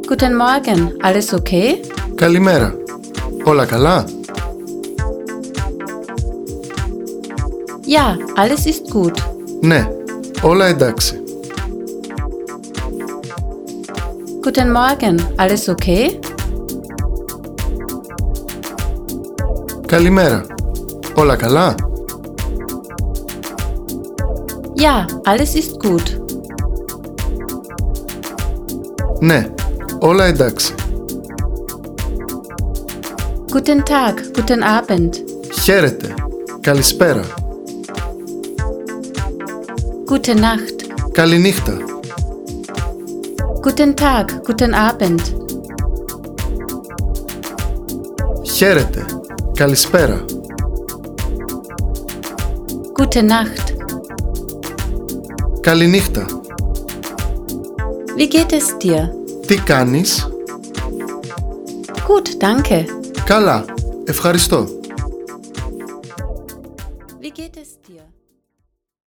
Guten Morgen, alles okay? Καλημέρα. Όλα καλά? Ja, alles ist gut. Ναι, όλα εντάξει. Guten Morgen, alles okay? Καλημέρα. Όλα καλά? Ja, alles ist gut. Ναι, όλα εντάξει. Guten Tag, guten Abend. Χαίρετε. Καλησπέρα. Gute Nacht. Καληνύχτα. Guten Tag, guten Abend. Χαίρετε. Καλησπέρα. Gute Nacht. Καληνύχτα. Wie geht es dir? Τι κάνεις? Gut, danke. Καλά. Ευχαριστώ. Wie geht es dir?